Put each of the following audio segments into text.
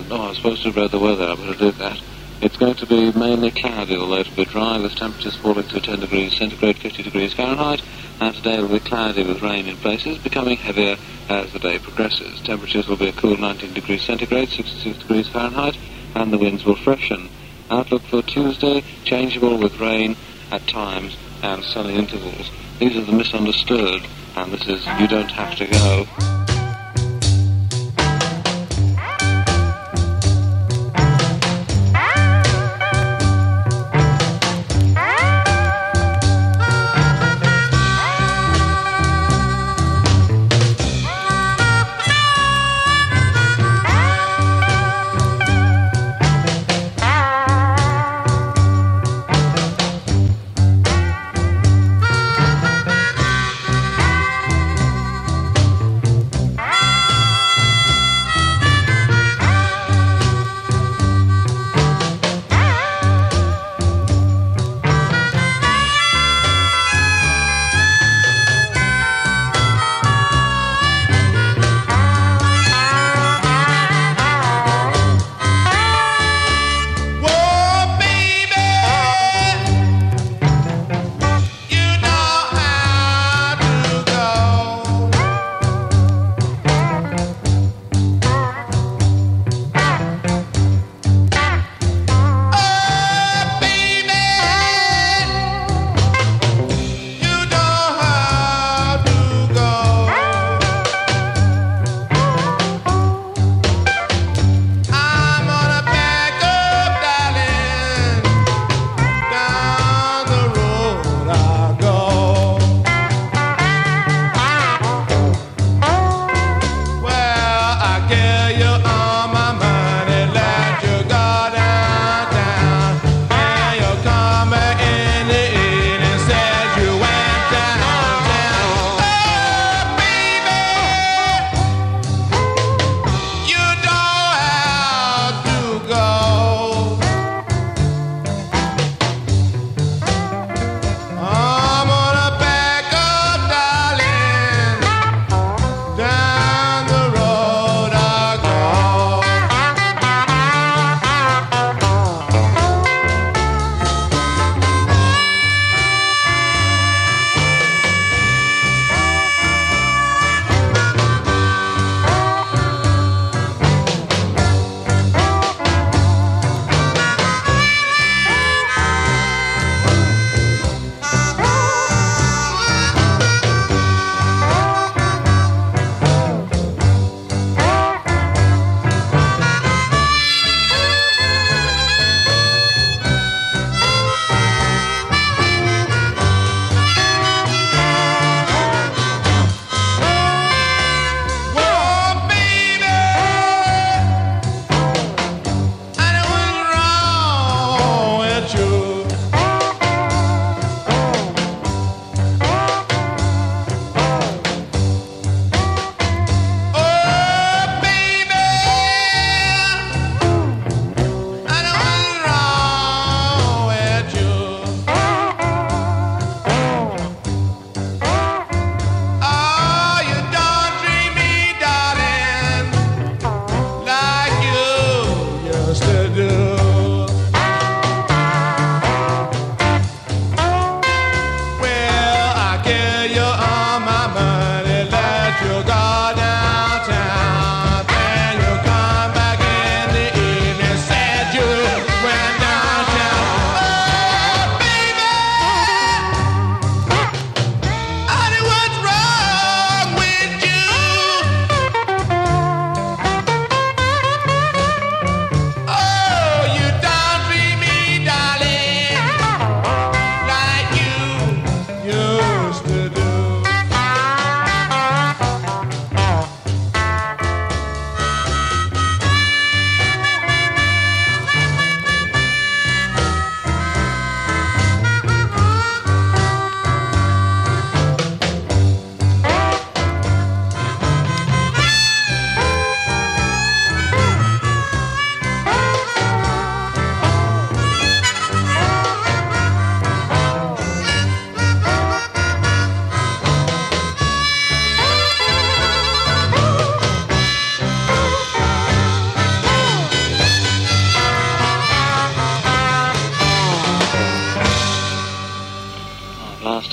I was supposed to have read the weather, I better do that. It's going to be mainly cloudy, although it'll be dry, with temperatures falling to 10 degrees centigrade, 50 degrees Fahrenheit, and today will be cloudy with rain in places, becoming heavier as the day progresses. Temperatures will be a cool 19 degrees centigrade, 66 degrees Fahrenheit, and the winds will freshen. Outlook for Tuesday, changeable with rain at times and sunny intervals. These are the Misunderstood, and this is You Don't Have to Go.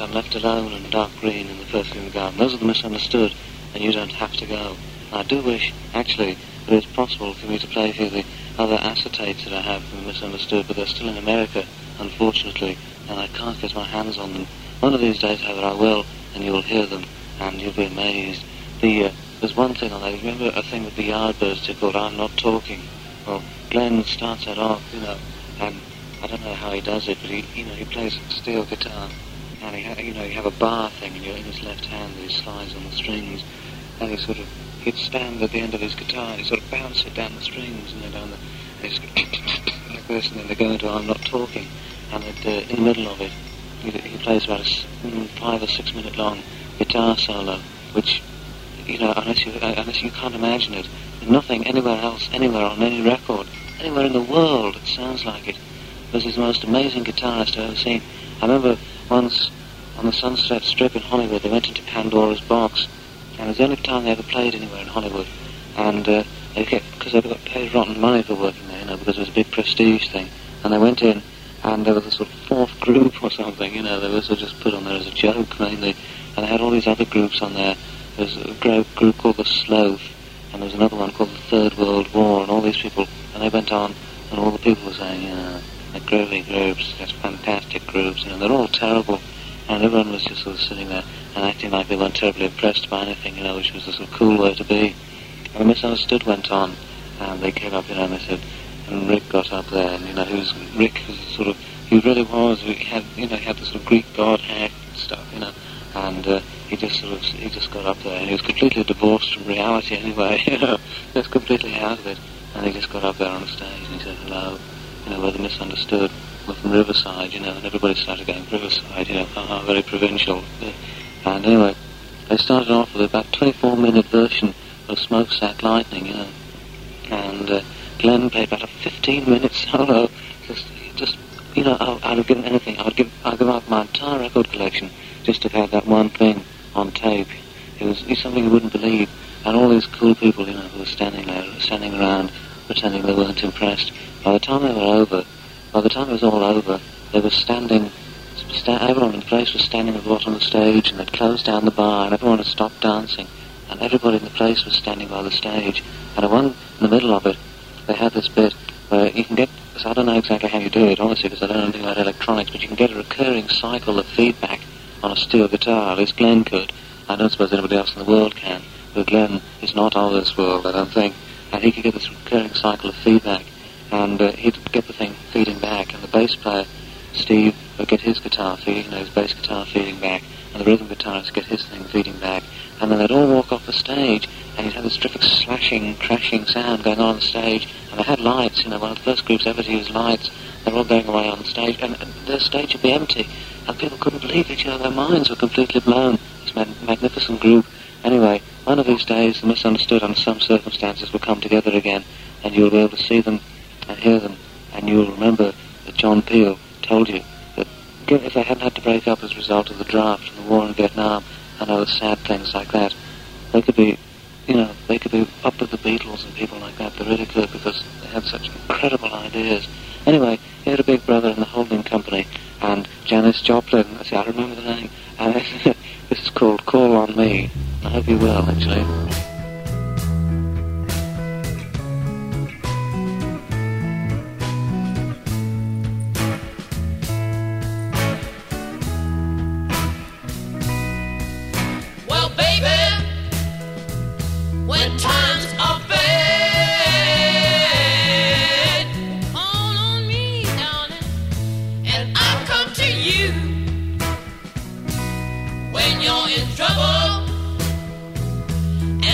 I'm left alone and dark green in the perfume garden. Those are the misunderstood, and you don't have to go. I do wish, actually, that it's possible for me to play for you the other acetates that I have from the misunderstood, but they're still in America, unfortunately, and I can't get my hands on them. One of these days, however, I will, and you'll hear them, and you'll be amazed. There's one thing on there. Remember a thing that the Yardbirds did called I'm Not Talking? Well, Glenn starts that off, and I don't know how he does it, but he plays steel guitar, and you have a bar thing in his left hand that he slides on the strings, and he'd stand at the end of his guitar, and he'd sort of bounce it down the strings, and he'd like this, and then they go into I'm Not Talking, and in the middle of it, he plays about a 5 or 6 minute long guitar solo, which, unless you can't imagine it, there's nothing anywhere else, anywhere on any record, anywhere in the world that sounds like it. Was his most amazing guitarist I've ever seen. I remember once on the Sunset Strip in Hollywood, they went into Pandora's Box, and it was the only time they ever played anywhere in Hollywood, and because they got paid rotten money for working there, because it was a big prestige thing, and they went in, and there was a sort of fourth group or something, they were sort of just put on there as a joke mainly, and they had all these other groups on there. There was a group called the Sloth, and there was another one called the Third World War, and all these people, and they went on, and all the people were saying, they're groovy groups, that's fantastic groups, they're all terrible, and everyone was just sort of sitting there and acting like they weren't terribly impressed by anything, which was a sort of cool way to be. And the Misunderstood went on, and they came up, and they said, and Rick got up there, and Rick was sort of, he really was, he had the sort of Greek god hair stuff, and he just got up there, and he was completely divorced from reality anyway, just completely out of it, and he just got up there on the stage, and he said, hello, we're the Misunderstood, we're from Riverside, and everybody started going, Riverside, very provincial, and anyway, they started off with about a 24-minute version of Smokestack Lightning, and Glenn played about a 15-minute solo, just I'd have given anything, I'd give up my entire record collection just to have that one thing on tape. It's something you wouldn't believe, and all these cool people, who were standing around, pretending they weren't impressed. By the time it was all over, they were standing, everyone in the place was standing at the bottom of the stage, and they'd closed down the bar, and everyone had stopped dancing, and everybody in the place was standing by the stage, and in the middle of it, they had this bit where you can get, so I don't know exactly how you do it, honestly, because I don't know anything about electronics, but you can get a recurring cycle of feedback on a steel guitar, at least Glenn could. I don't suppose anybody else in the world can, but Glenn is not of this world, I don't think, and he could get this recurring cycle of feedback, and he'd get the thing feeding back, and the bass player, Steve, would get his guitar feeding, his bass guitar feeding back, and the rhythm guitarist would get his thing feeding back, and then they'd all walk off the stage, and you'd have this terrific slashing, crashing sound going on the stage, and they had lights, one of the first groups ever to use lights. They're all going away on the stage, and the stage would be empty, and people couldn't believe it, their minds were completely blown, this magnificent group. Anyway, one of these days, the Misunderstood under some circumstances will come together again, and you'll be able to see them and hear them, and you'll remember that John Peel told you that if they hadn't had to break up as a result of the draft and the war in Vietnam and other sad things like that, they could be up with the Beatles and people like that. They really could, because they had such incredible ideas. Anyway, he had a big brother in the holding company, and Janis Joplin, I remember the name, and this is called Call on Me. I hope you will, actually. When you're in trouble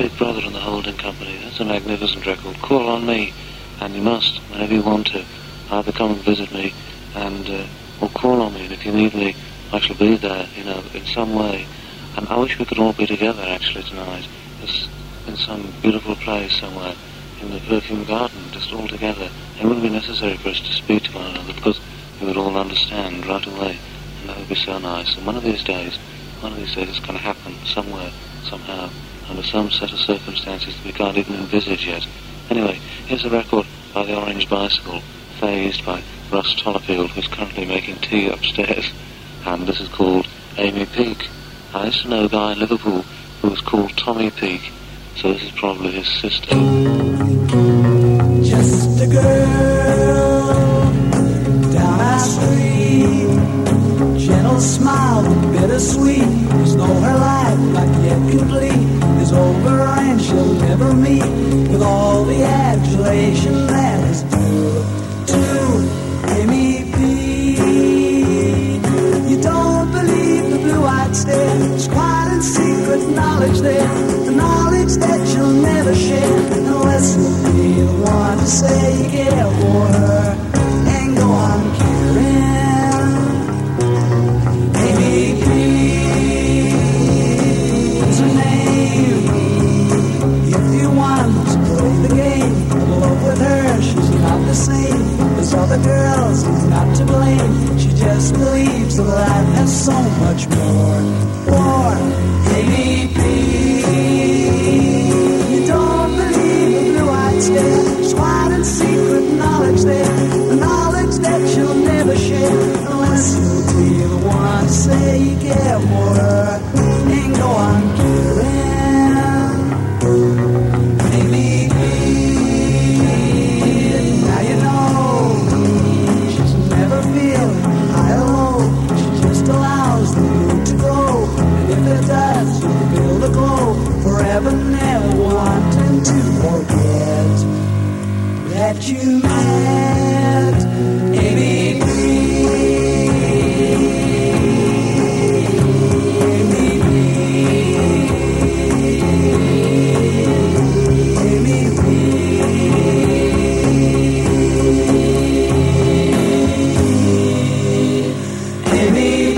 Big Brother and the Holding Company. That's a magnificent record. Call on me, and you must, whenever you want to, either come and visit me, and or call on me, and if you need me, I shall be there, in some way. And I wish we could all be together, actually, tonight, just in some beautiful place somewhere, in the Perfume Garden, just all together. It wouldn't be necessary for us to speak to one another, because we would all understand right away, and that would be so nice. And one of these days it's going to happen somewhere, somehow, under some set of circumstances that we can't even envisage yet. Anyway, here's a record by the Orange Bicycle, Phased by Russ Tollerfield, who's currently making tea upstairs, and this is called Amy Peake. I used to know a guy in Liverpool who was called Tommy Peake, so this is probably his sister. Just a girl down our street, gentle smile but bittersweet. There's no her life not yet complete is over and she'll never meet with all the adulation that is due to Amy Peake. You don't believe the blue-eyed stare, there's quiet and secret knowledge there, the knowledge that you'll never share unless you'll be the one to say you care for her and go on caring. Amy Peake's her name. If you want to play the game of love with her, she's not the same as other girls, he's not to blame. She just believes that life has so much more for Amy Peake. You don't believe the blue-eyed stare, there's quiet and secret knowledge there, the knowledge that you'll never share unless you'll be the one to say you care for her and go on caring. Amy Peake, now you know she's never feeling high or low, she just allows the mood to go, and if it does, you'll feel the glow forever, never wanting to forget that you met Amy Peake. Amy Peake. Amy Peake. Amy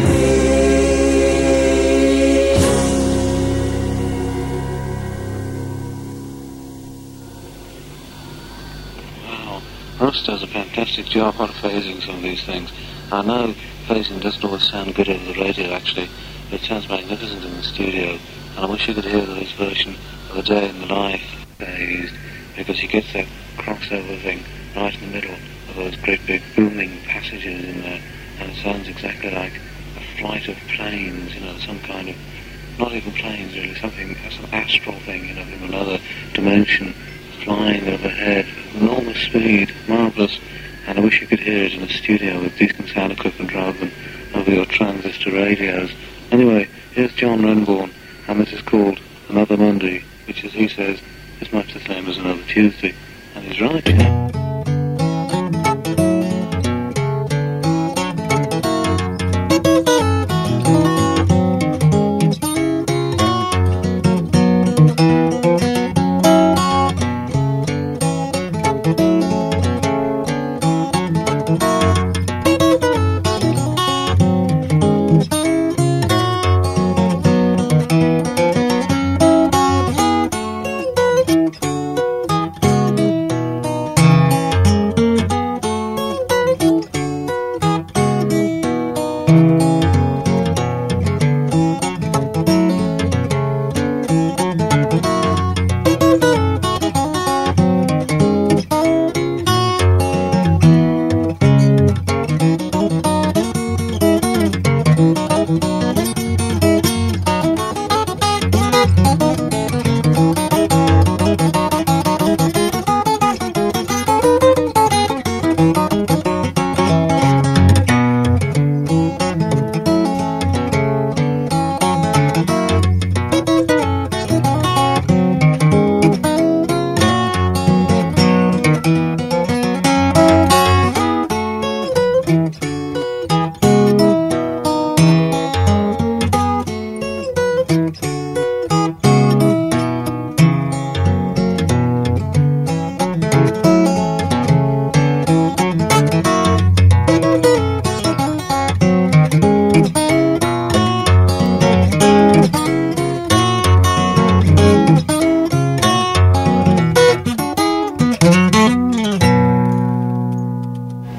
Russ does a fantastic job on phasing some of these things. I know phasing doesn't always sound good over the radio, actually, but it sounds magnificent in the studio, and I wish you could hear his version of A Day in the Life phased, because he gets that crossover thing right in the middle of those great big booming passages in there, and it sounds exactly like a flight of planes, some kind of, not even planes really, some astral thing, from another dimension, flying overhead, enormous speed, marvellous, and I wish you could hear it in a studio with decent sound equipment rather than over your transistor radios. Anyway, here's John Renbourn, and this is called Another Monday, which, as he says, is much the same as another Tuesday, and he's right,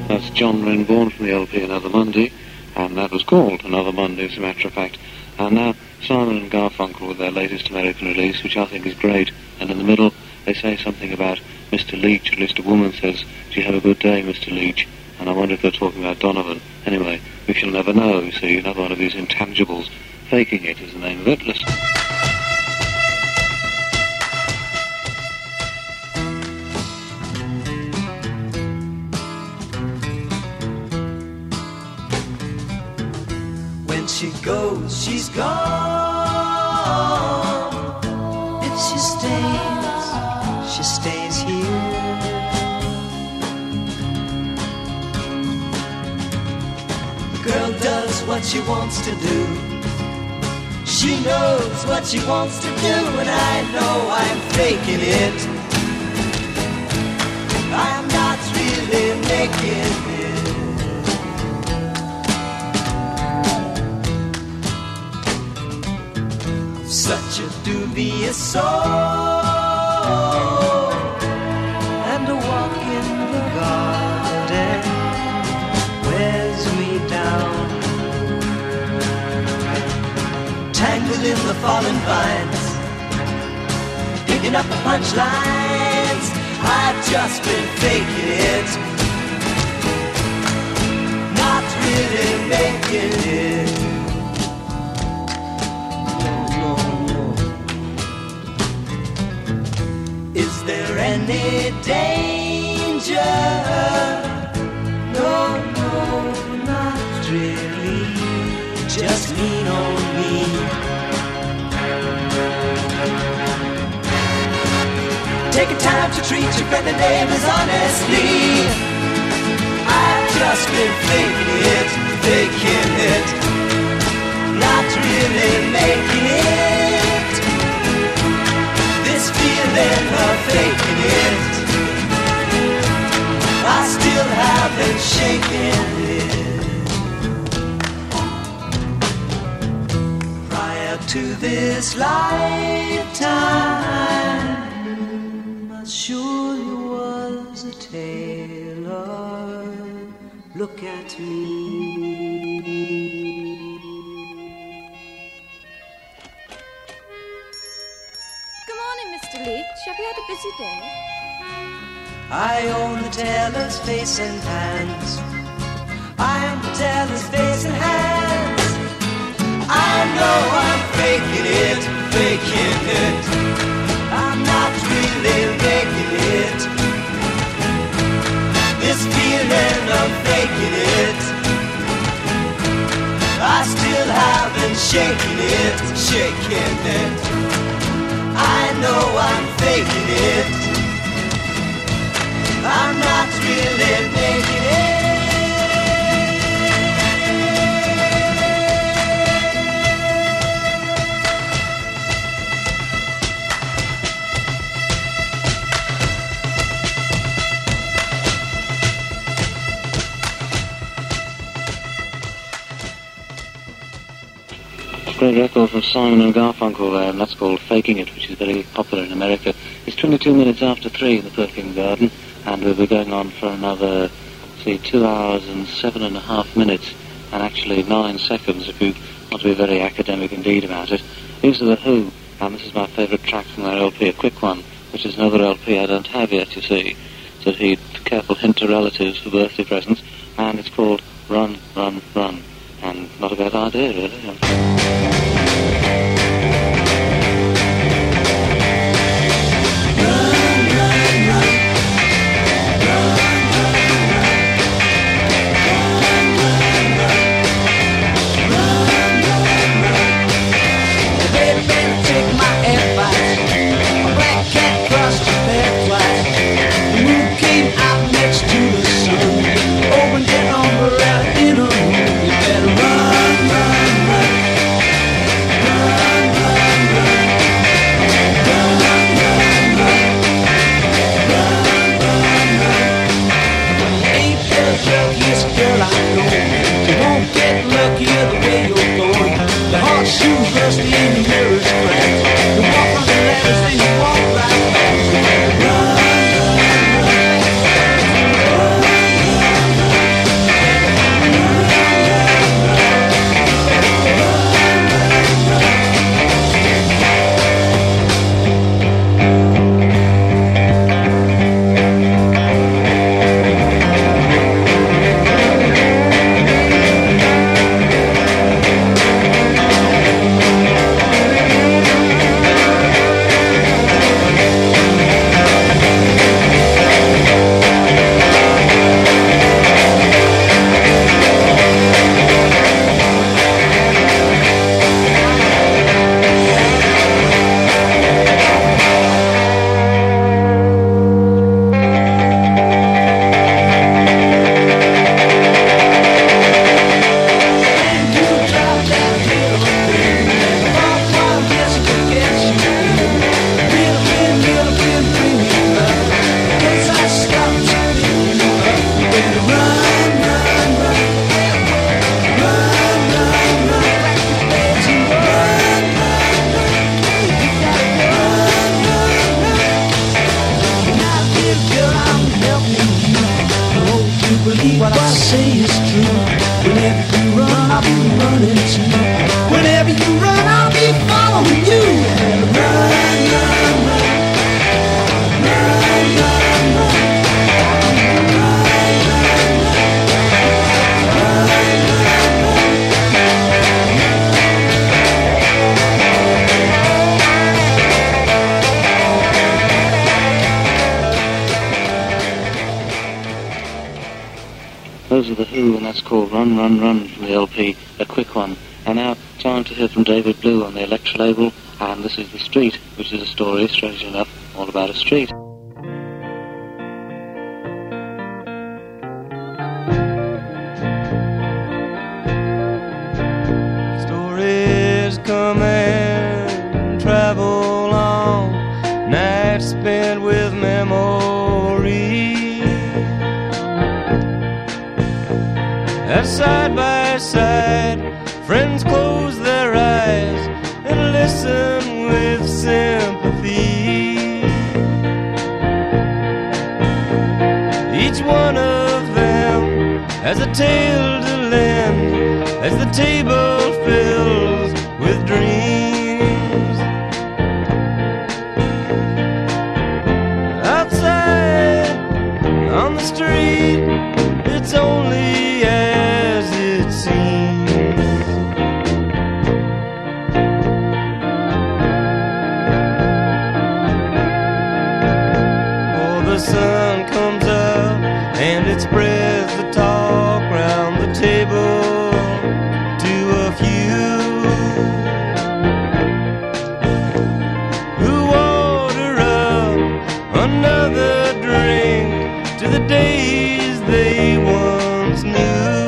That's John Renbourn from the LP Another Monday, and that was called Another Monday, as a matter of fact. And now Simon and Garfunkel with their latest American release, which I think is great. And in the middle, they say something about Mr. Leach. At least a woman says, "Do you have a good day, Mr. Leach?" And I wonder if they're talking about Donovan. Anyway, we shall never know, you see. Another one of these intangibles. Faking It is the name of it. Listen. When she goes, she's gone. If she stays here. The girl does what she wants to do. She knows what she wants to do, and I know I'm faking it. I'm not really making it. Such a dubious soul, and a walk in the garden wears me down. Tangled in the fallen vines, picking up the punchlines. I've just been faking it, not really making it. Is there any danger? No, not really. Just lean on me. Take a time to treat your friend, the name is honestly. I've just been faking it, not really making it. This feeling of faking it, I still haven't shaken it. Prior to this lifetime, I surely was a tailor. Look at me. Mr. Leach, have you had a busy day? I own the tailor's face and hands. I am the tailor's face and hands. I know I'm faking it, I'm not really making it. This feeling of faking it, I still haven't shaken it. I know I'm faking it, I'm not really making it. Great record from Simon and Garfunkel there, and that's called Faking It, which is very popular in America. It's 22 minutes after 3 in the Perfume Garden, and we'll be going on for another, 2 hours and 7.5 minutes, and actually 9 seconds if you want to be very academic indeed about it. These are The Who, and this is my favourite track from their LP, a quick one, which is another LP I don't have yet, you see, so he'd careful hint to relatives for birthday presents, and it's called Run, Run, Run. And not a bad idea, really. Over believe what I say is true. Whenever you run, I'll be running too. Whenever you run, I'll be following you. And run, run, run. Run, run, run. Those are The Who, and that's called Run, Run, Run from the LP, a quick one. And now, time to hear from David Blue on the Elektra label, and this is The Street, which is a story, strangely enough, all about a street. Stories come and travel on, nights spent with memories. As side by side, friends close their eyes and listen with sympathy. Each one of them has a tale to lend as the table fills with dreams. Outside on the street, it's only as it seems. Oh, the sun comes up and it spreads the talk round the table to a few who order up another drink to the days they once knew.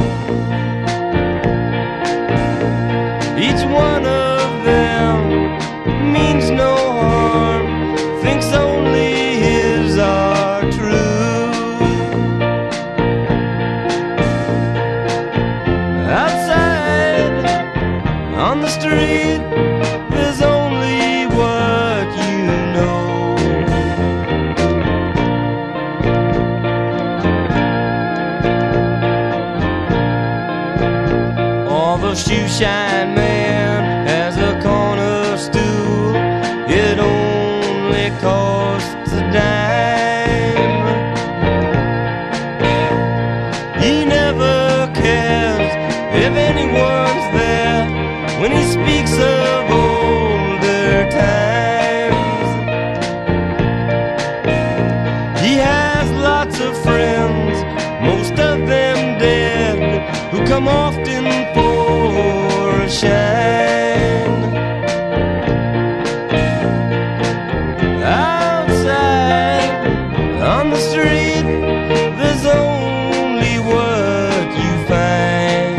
Each one of them means no harm, thinks only his are true. Outside on the street, there's only what you know. All the shoe shine man has a corner stool. It only costs a dime. He never cares if anyone's there when he speaks of older times. He has lots of friends, most of them dead, who come often for a shine. Outside on the street, there's only what you find.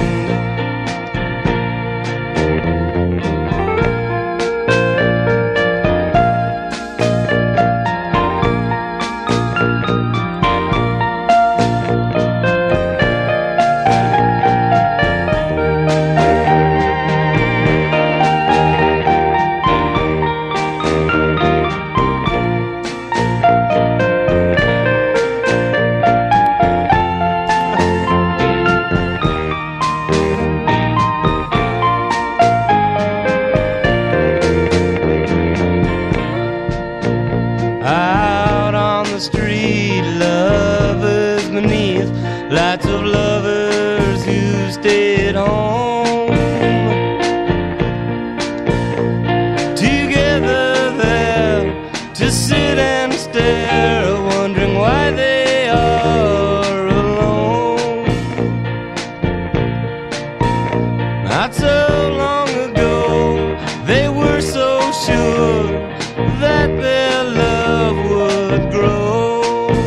Out on the street, lovers beneath, lots of lovers who stayed home. Together there to sit and stare, wondering why they are alone. Not so long ago, they were so sure that their love would grow.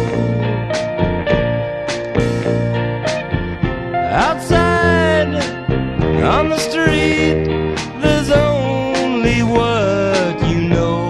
Outside on the street, there's only what you know.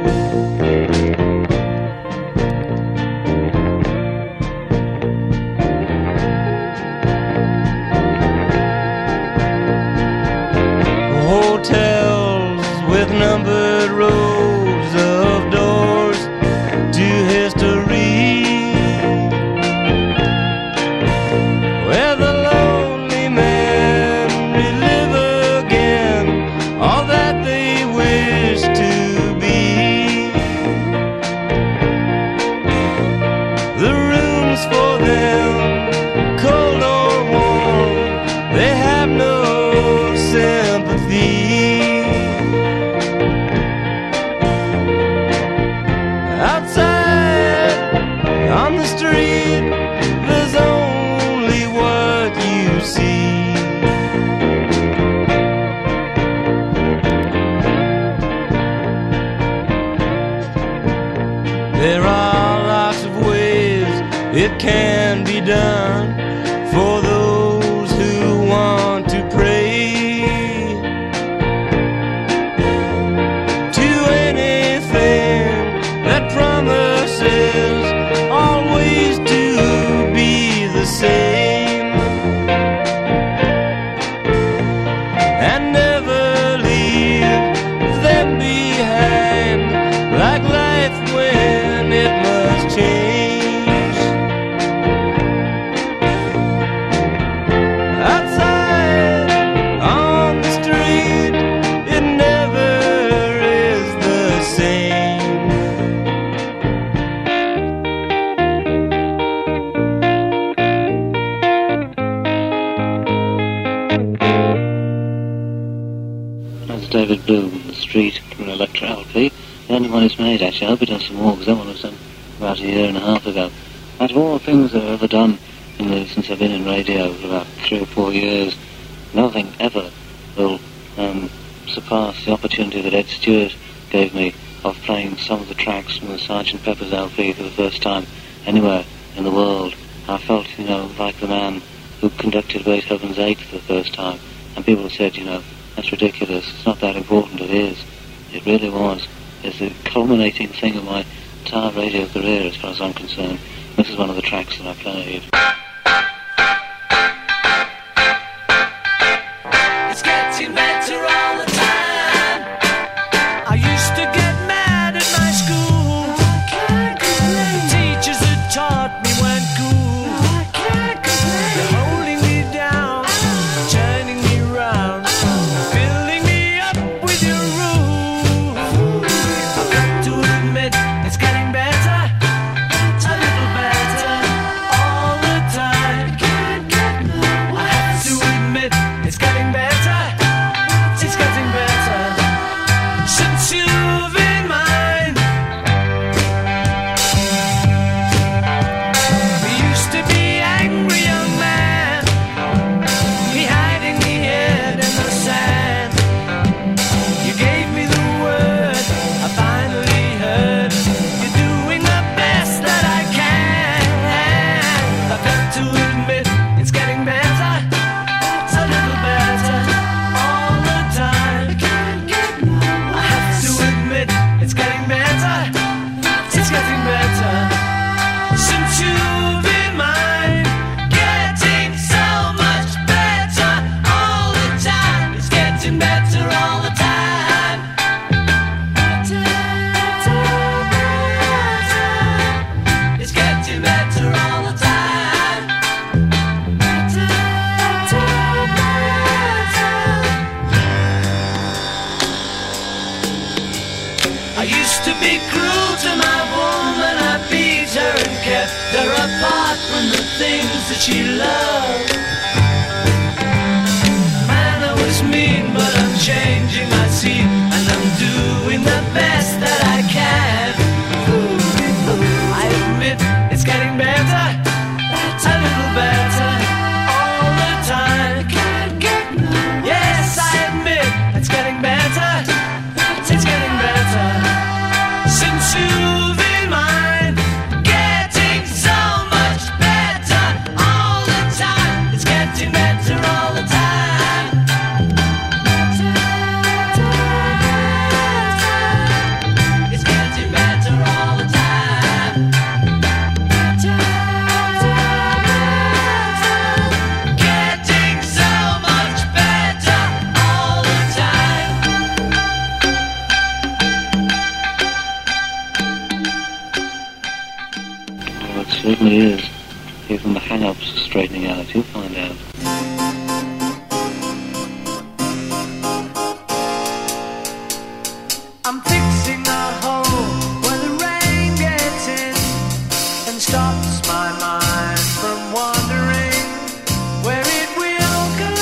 Hotels with numbered rows of doors to history. same, and never leave them behind, like life when it must change. Outside on the street, it never is the same. That's David Bloom, The Street, from an Electra LP. The only one he's made, actually. I hope he does some more, because that one was done about a year and a half ago. Out of all the things that I've ever done since I've been in radio for about 3 or 4 years, nothing ever will surpass the opportunity that Ed Stewart gave me of playing some of the tracks from the Sgt. Pepper's LP for the first time anywhere in the world. I felt, like the man who conducted Beethoven's Eighth for the first time. And people said, that's ridiculous. It's not that important. It is. It really was. It's the culminating thing of my entire radio career, as far as I'm concerned. This is one of the tracks that I played. It's getting better all the time. I used to get mad at my school. The teachers that taught me weren't cool. They're holding me down, turning me round, filling me up with your rule. I've got to admit, it's getting better, a little better all the time. I have to admit, it's getting better, it's getting better since you've been mine. We used to be angry young man, me hiding me head in the sand. You gave me the word, I finally heard, you're doing the best that I can. I've got to admit, it's getting better, a little better all the time. I have to admit, it's getting better, it's getting better since you've been mine. Getting so much better all the time. It's getting better all the time. It's getting better all the time. I used to be cruel to my woman, I beat her and kept her apart from the things that she loved. Man, I was mean, but I'm changing my scene, and I'm doing the best that I can. I admit, it's getting better, a little better all the time. Yes, I admit, it's getting better, it's getting better since you've been mine. Getting so much better all the time. It's getting better all the time. It's getting better all the time. Getting so much better all the time. Well, it certainly is. Even the hang-ups are straightening out. You'll find out. I'm fixing a hole where the rain gets in and stops my mind from wandering where it will go.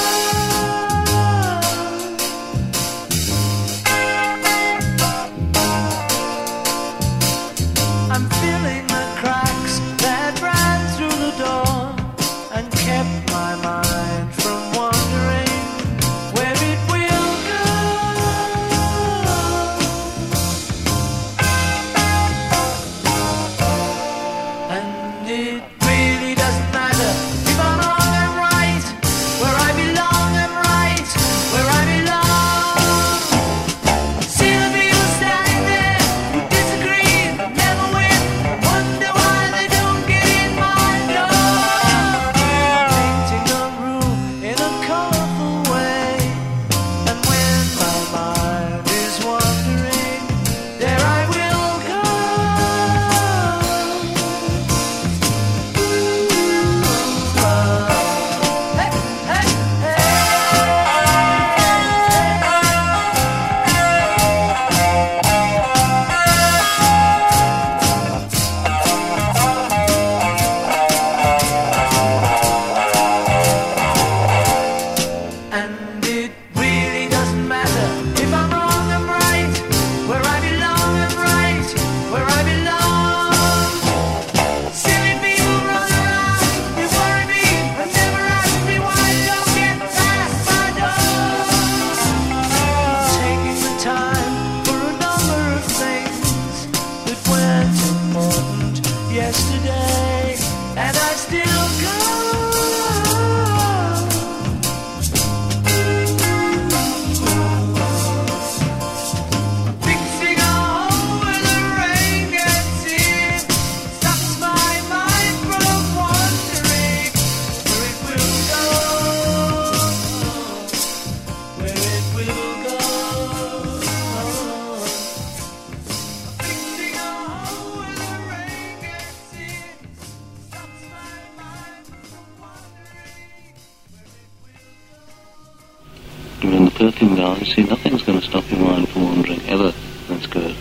I'm filling the cracks that ran through the door and kept my mind You're in the perfume garden, you see nothing's going to stop your mind from wandering, ever. That's good.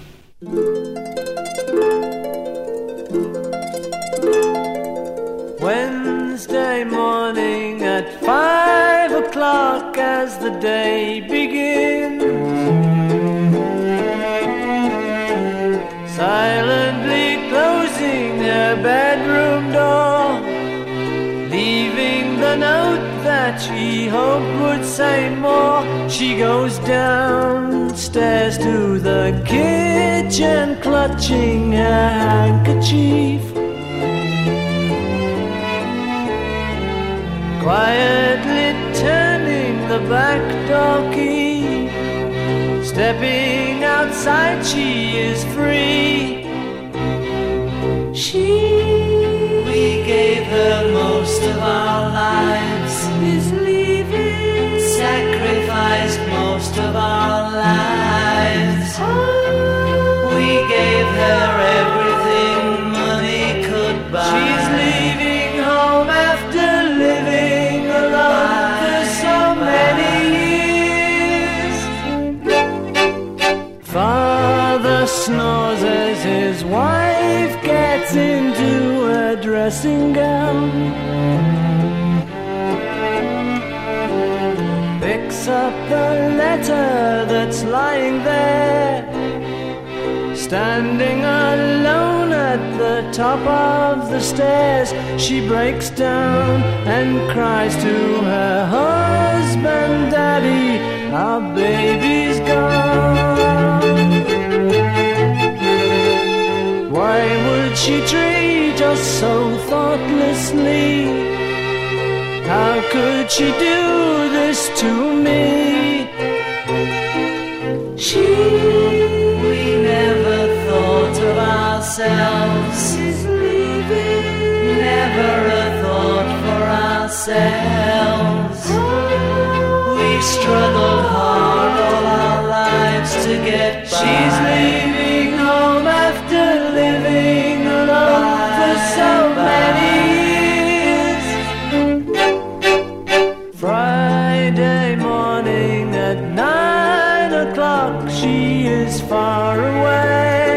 Wednesday morning at 5 o'clock as the day begins, silently closing her bedroom door, leaving the note that she hoped would say more. She goes downstairs to the kitchen, clutching her handkerchief, quietly turning the back door key. Stepping outside, she is free. We gave her most of our lives, is leaving, sacrificed most of our lives. We gave her everything money could buy. She's leaving home after living alone for so many years. Father snores as his wife gets into a dressing gown, picks up the letter that's lying there, standing alone at the top of the stairs. She breaks down and cries to her husband, "Daddy, our baby's gone." Why would she treat us so thoughtlessly? How could she do this to me? We never thought of ourselves, she's leaving. Never a thought for ourselves. We struggled hard all our lives to get by. She's leaving home after living alone for so many years. Friday morning at 9 o'clock, she is far away,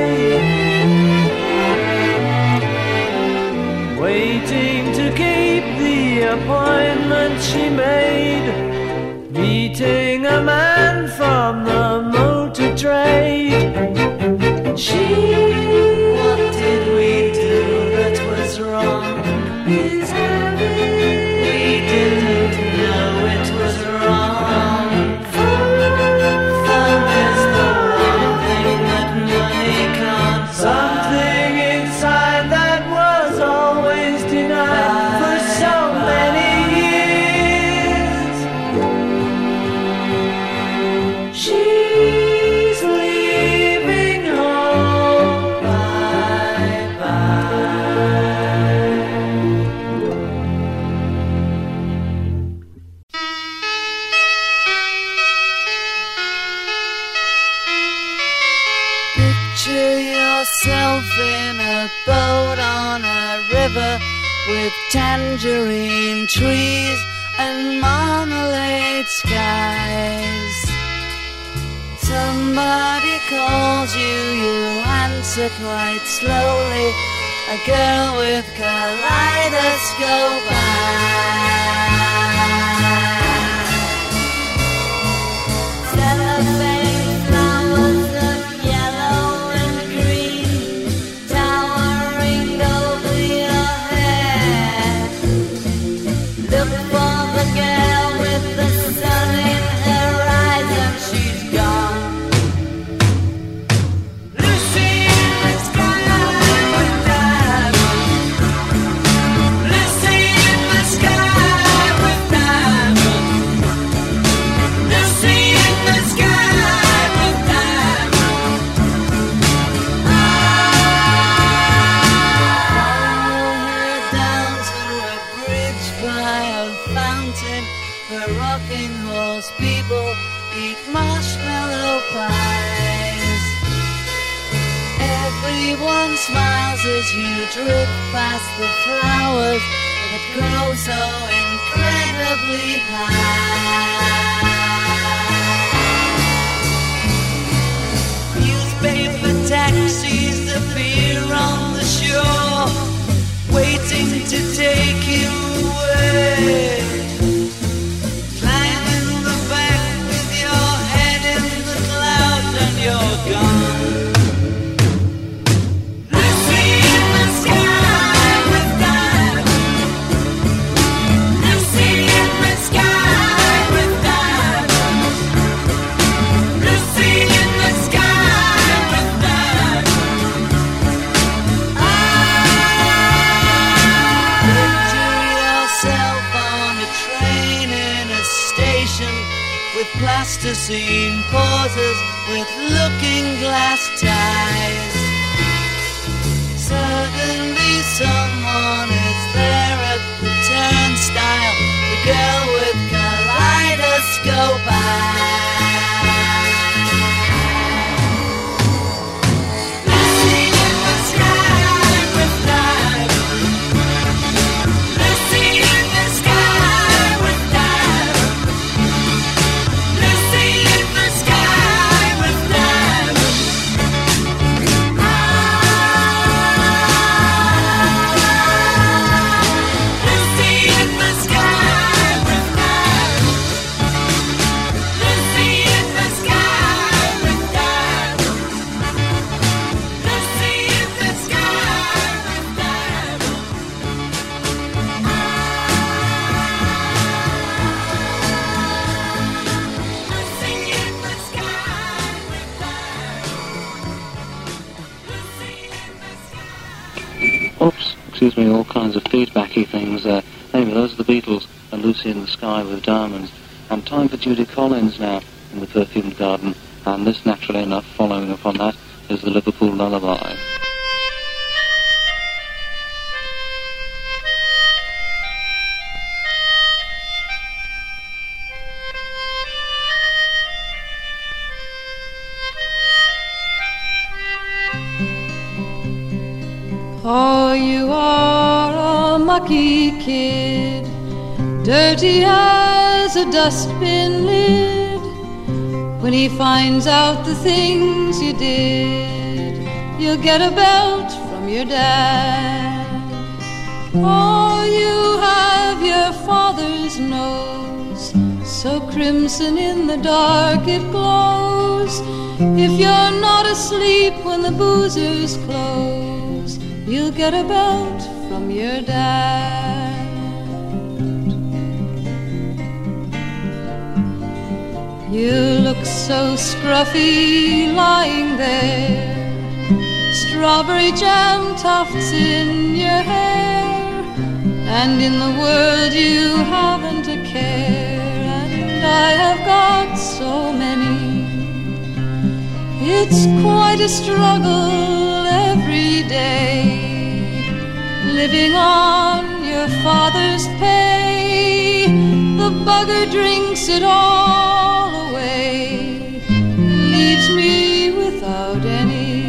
waiting to keep the appointment she made, meeting a man from the motor trade. What did we do that was wrong? He's having. We didn't know it was wrong. Fun is the one thing that money can't buy. Something inside that was always denied for so many years. She's leaving home, bye-bye. Picture yourself in a boat on a river with tangerine trees and marmalade skies. Somebody calls you, you answer quite slowly. A girl with kaleidoscope eyes. Cellophane flowers of yellow and green, towering over your head. Look for the girl with the sun in her eyes, and she's gone. Lucy in the sky with diamonds. Lucy in the sky with diamonds. Lucy in the sky with diamonds. Follow her down to a bridge by a fountain where rocking horse people eat marshmallow pies. Everyone smiles as you drift past the flowers that grow so incredibly high. to take you away. Climb in the back with your head in the clouds and you're gone. Lucy in the sky with diamonds. Lucy in the sky with diamonds. Lucy in the sky with diamonds. Picture yourself on a train in a station with plasticine pauses with looking glass ties. Suddenly someone is there at the turnstile, the girl with kaleidoscope eyes. Lucy in the sky with diamonds. Lucy in the sky with diamonds. Lucy in the sky with diamonds. Lucy in the sky with diamonds. Lucy in the sky with diamonds. Lucy in the sky with diamonds. Lucy in the sky with diamonds. Oops, excuse me, all kinds of feedbacky things there. Anyway, those are the Beatles and Lucy in the Sky with Diamonds. And time for Judy Collins now in the Perfumed Garden. And this, naturally enough, following upon that, is the Liverpool Lullaby. Oh, you are a mucky kid, dirty as a dustbin lid. When he finds out the things you did, you'll get a belt from your dad. Oh, you have your father's nose, so crimson in the dark it glows. If you're not asleep when the boozers close, you'll get a belt from your dad. You look so scruffy lying there, strawberry jam tufts in your hair, and in the world you haven't a care, and I have got so many. It's quite a struggle every day, living on your father's pay. The bugger drinks it all away, leaves me without any.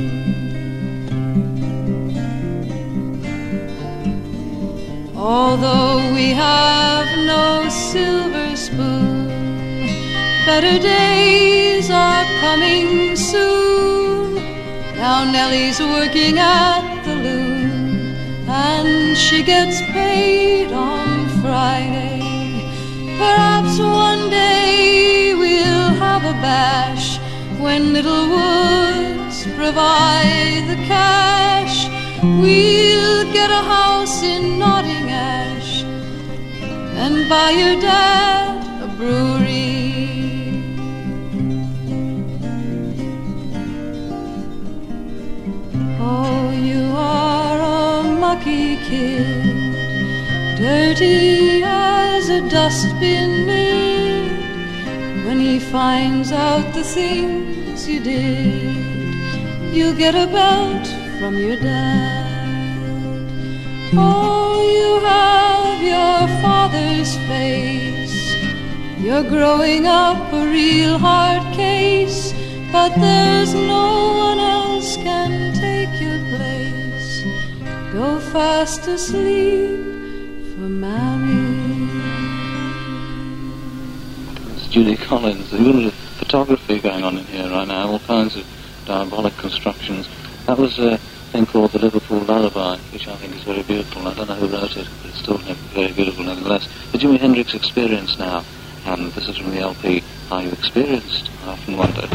Although we have no silver spoon, better days are coming soon. Now Nellie's working at the loom, and she gets paid on Friday. Perhaps one day we'll have a bash when Little Woods provide the cash. We'll get a house in Nottingash and buy your dad a brewery. Oh, you are a mucky kid, dirty as a dustbin lid. When he finds out the things you did, you'll get a belt from your dad. Oh, you have your father's face, you're growing up a real hard case, but there's no one else can take your place. Go fast asleep for Mammy. It's Judy Collins. There's a little bit of photography going on in here right now, all kinds of diabolic constructions. That was thing called the Liverpool Lullaby, which I think is very beautiful. I don't know who wrote it, but it's still very beautiful nevertheless. The Jimi Hendrix Experience now, and this is from the LP Are You Experienced? I often wondered.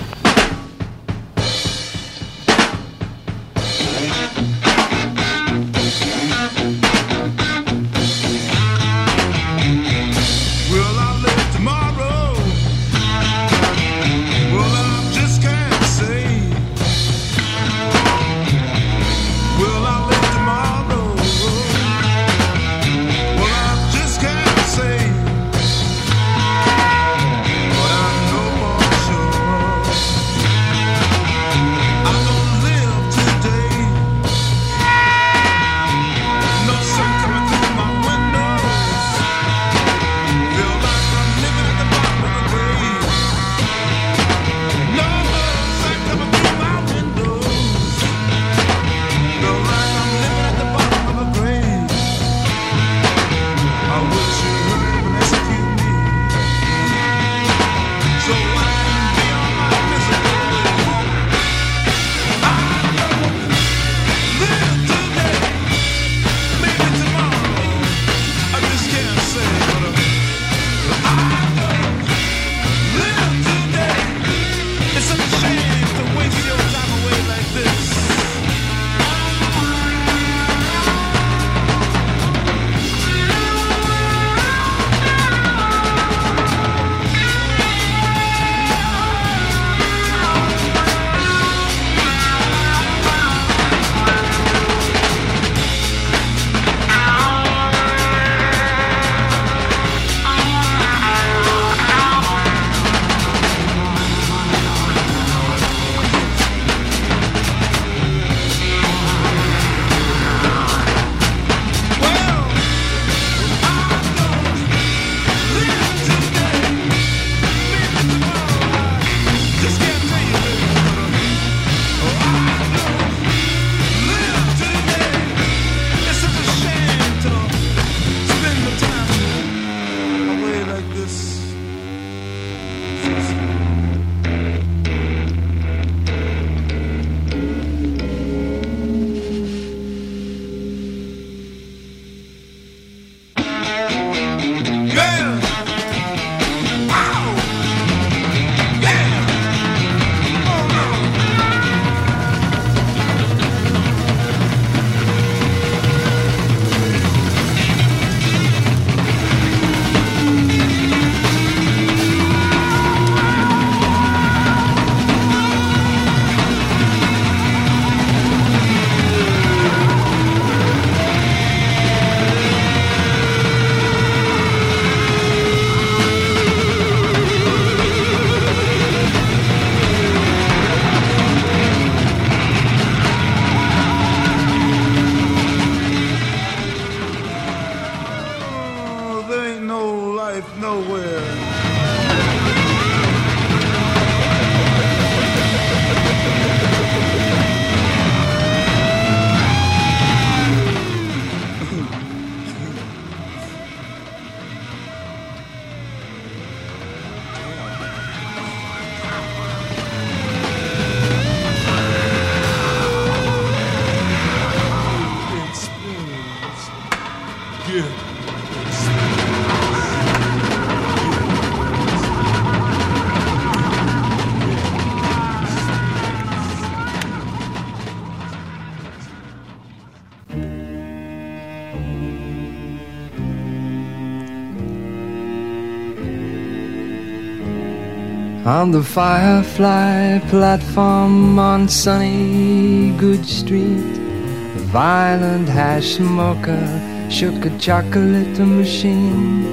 On the Firefly platform on sunny Good Street, a violent hash smoker shook a chocolate machine,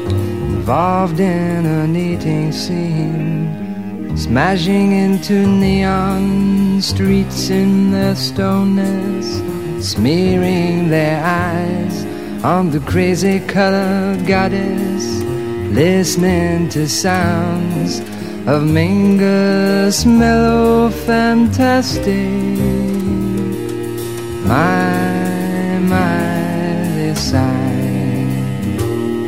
involved in an eating scene, smashing into neon streets in their stoneness, smearing their eyes on the crazy colored goddess, listening to sounds of Mingus mellow fantastic. This side,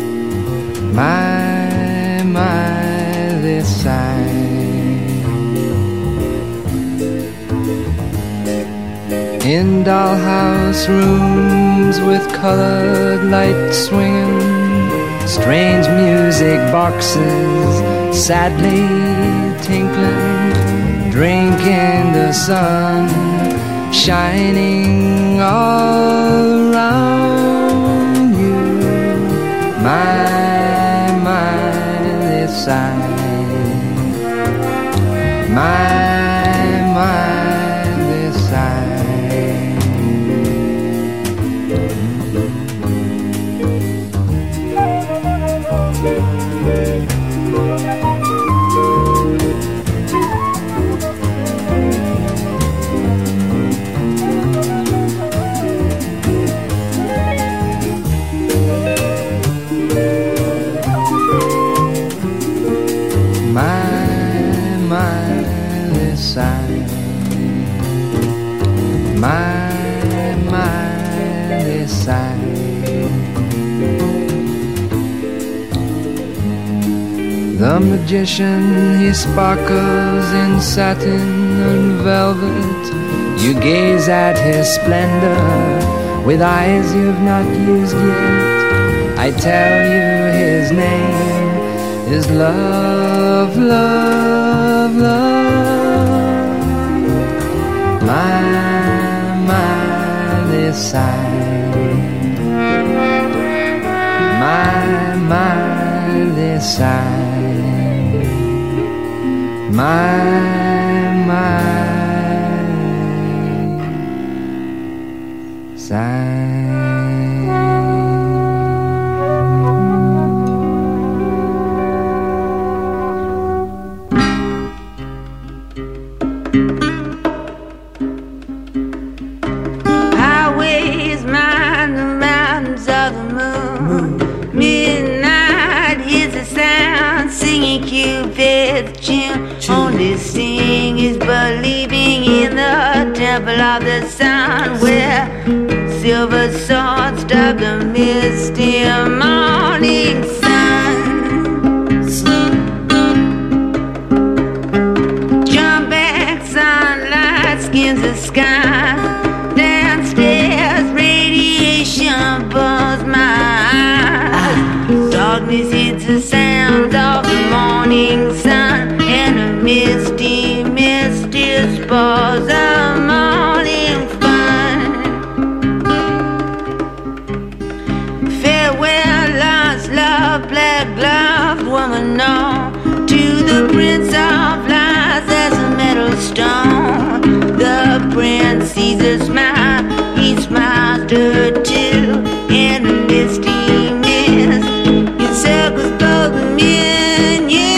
this side. in dollhouse rooms with colored light swinging, strange music boxes sadly tinkling, drinking the sun shining all around you. My this side, my this side. My this side. The magician, he sparkles in satin and velvet. You gaze at his splendor with eyes you've not used yet. I tell you his name is love, love, love. My this side, my this side, my side. Cupid's tune. Only seeing is believing in the temple of the sun, where silver swords dug the misty morning sun. Jump back, sunlight skims the sky. Downstairs, radiation burns my eyes. Darkness hits the sound of the morning sun, and the misty, misty spores of morning fun. Farewell, lost love, black gloved woman, no. To the prince of lies, there's a metal stone. The prince sees a smile, he smiles to her too, and the misty mist encircles both me and you.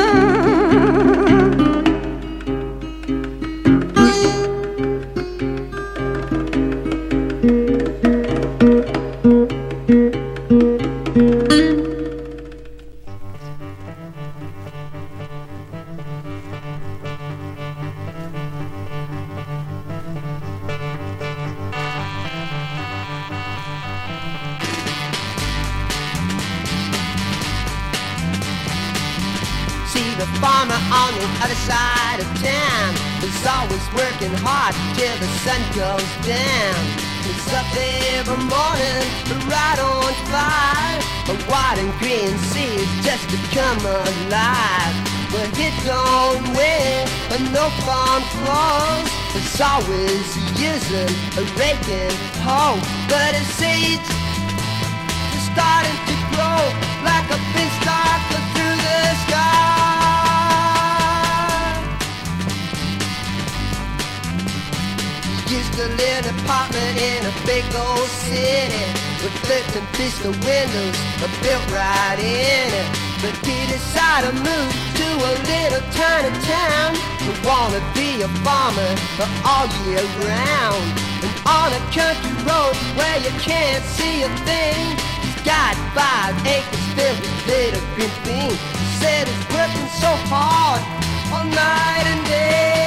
The farmer on the other side of town is always working hard till the sun goes down. He's up every morning, right on fire. A white and green seeds just to come alive. But it don't wear no farm clothes. It's always using a raking hoe. But his seeds are starting to grow like a beanstalk through the sky. Used to live in an apartment in a big old city with 13 pistol windows built right in it. But he decided to move to a little tiny town. To wanna be a farmer all year round. And on a country road where you can't see a thing, he's got 5 acres filled with little green beans. He said he's working so hard all night and day.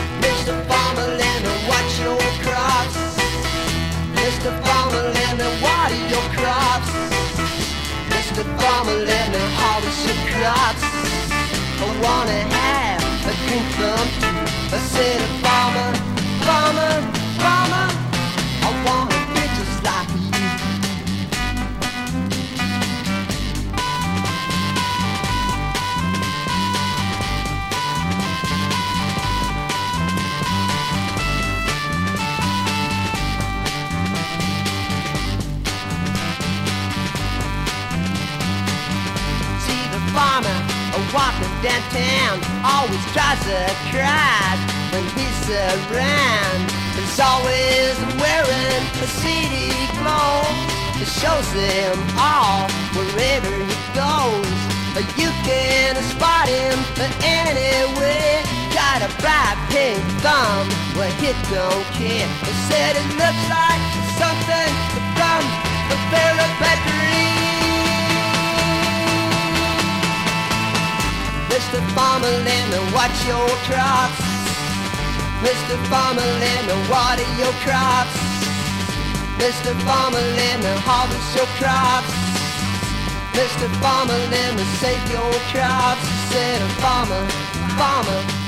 Mr. Farmer, let me watch your crops. Mr. Farmer, let me watch wanna have a dream come true. I said, farmer, farmer, farmer, I wanna be just like you. Farmer walking downtown always tries to cry when he's around. He's always wearing a city clothes. It shows him all wherever he goes. You can spot him anywhere. Got a bright pink thumb, well he don't care. He said it looks like something from a Philip. Mr. Farmer, let me watch your crops. Mr. Farmer, let me water your crops. Mr. Farmer, let me harvest your crops. Mr. Farmer, let me save your crops. Said a farmer, farmer.